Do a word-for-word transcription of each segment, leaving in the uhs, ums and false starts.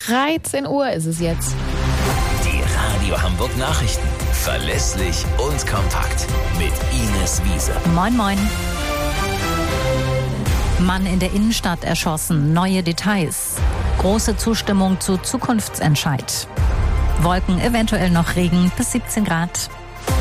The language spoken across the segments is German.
dreizehn Uhr ist es jetzt. Die Radio Hamburg Nachrichten. Verlässlich und kompakt. Mit Ines Wiese. Moin, moin. Mann in der Innenstadt erschossen. Neue Details. Große Zustimmung zu Zukunftsentscheid. Wolken, eventuell noch Regen, bis siebzehn Grad.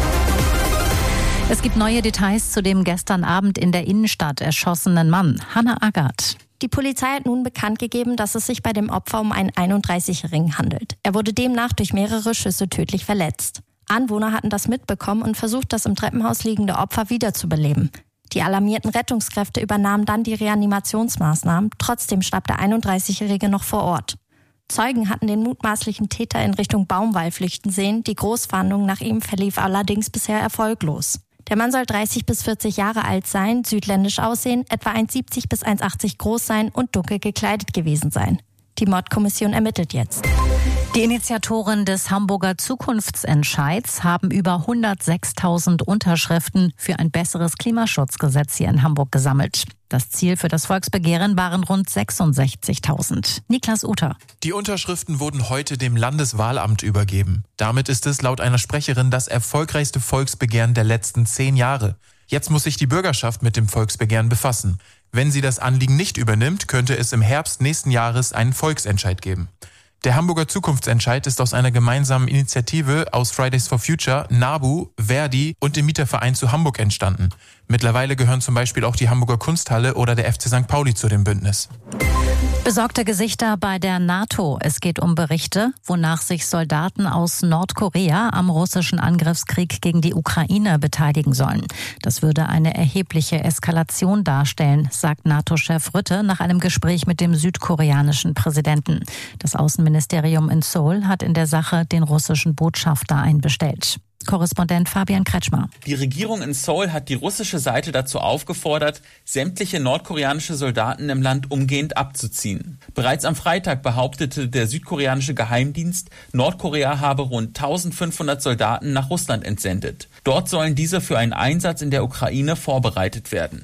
Es gibt neue Details zu dem gestern Abend in der Innenstadt erschossenen Mann. Hanna Agathe. Die Polizei hat nun bekannt gegeben, dass es sich bei dem Opfer um einen einunddreißigjährigen handelt. Er wurde demnach durch mehrere Schüsse tödlich verletzt. Anwohner hatten das mitbekommen und versucht, das im Treppenhaus liegende Opfer wiederzubeleben. Die alarmierten Rettungskräfte übernahmen dann die Reanimationsmaßnahmen. Trotzdem starb der einunddreißigjährige noch vor Ort. Zeugen hatten den mutmaßlichen Täter in Richtung Baumwall flüchten sehen. Die Großfahndung nach ihm verlief allerdings bisher erfolglos. Der Mann soll dreißig bis vierzig Jahre alt sein, südländisch aussehen, etwa eins Komma siebzig bis eins Komma achtzig groß sein und dunkel gekleidet gewesen sein. Die Mordkommission ermittelt jetzt. Die Initiatoren des Hamburger Zukunftsentscheids haben über hundertsechstausend Unterschriften für ein besseres Klimaschutzgesetz hier in Hamburg gesammelt. Das Ziel für das Volksbegehren waren rund sechsundsechzigtausend. Niklas Uter. Die Unterschriften wurden heute dem Landeswahlamt übergeben. Damit ist es laut einer Sprecherin das erfolgreichste Volksbegehren der letzten zehn Jahre. Jetzt muss sich die Bürgerschaft mit dem Volksbegehren befassen. Wenn sie das Anliegen nicht übernimmt, könnte es im Herbst nächsten Jahres einen Volksentscheid geben. Der Hamburger Zukunftsentscheid ist aus einer gemeinsamen Initiative aus Fridays for Future, NABU, Verdi und dem Mieterverein zu Hamburg entstanden. Mittlerweile gehören zum Beispiel auch die Hamburger Kunsthalle oder der F C Sankt Pauli zu dem Bündnis. Besorgte Gesichter bei der NATO. Es geht um Berichte, wonach sich Soldaten aus Nordkorea am russischen Angriffskrieg gegen die Ukraine beteiligen sollen. Das würde eine erhebliche Eskalation darstellen, sagt NATO-Chef Rutte nach einem Gespräch mit dem südkoreanischen Präsidenten. Das Außenministerium in Seoul hat in der Sache den russischen Botschafter einbestellt. Korrespondent Fabian Kretschmer. Die Regierung in Seoul hat die russische Seite dazu aufgefordert, sämtliche nordkoreanische Soldaten im Land umgehend abzuziehen. Bereits am Freitag behauptete der südkoreanische Geheimdienst, Nordkorea habe rund eintausendfünfhundert Soldaten nach Russland entsendet. Dort sollen diese für einen Einsatz in der Ukraine vorbereitet werden.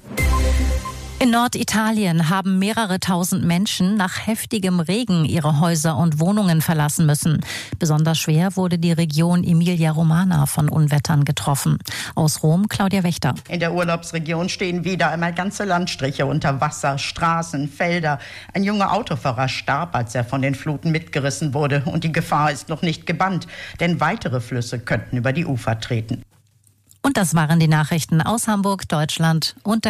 In Norditalien haben mehrere tausend Menschen nach heftigem Regen ihre Häuser und Wohnungen verlassen müssen. Besonders schwer wurde die Region Emilia-Romagna von Unwettern getroffen. Aus Rom, Claudia Wächter. In der Urlaubsregion stehen wieder einmal ganze Landstriche unter Wasser, Straßen, Felder. Ein junger Autofahrer starb, als er von den Fluten mitgerissen wurde. Und die Gefahr ist noch nicht gebannt, denn weitere Flüsse könnten über die Ufer treten. Und das waren die Nachrichten aus Hamburg, Deutschland und der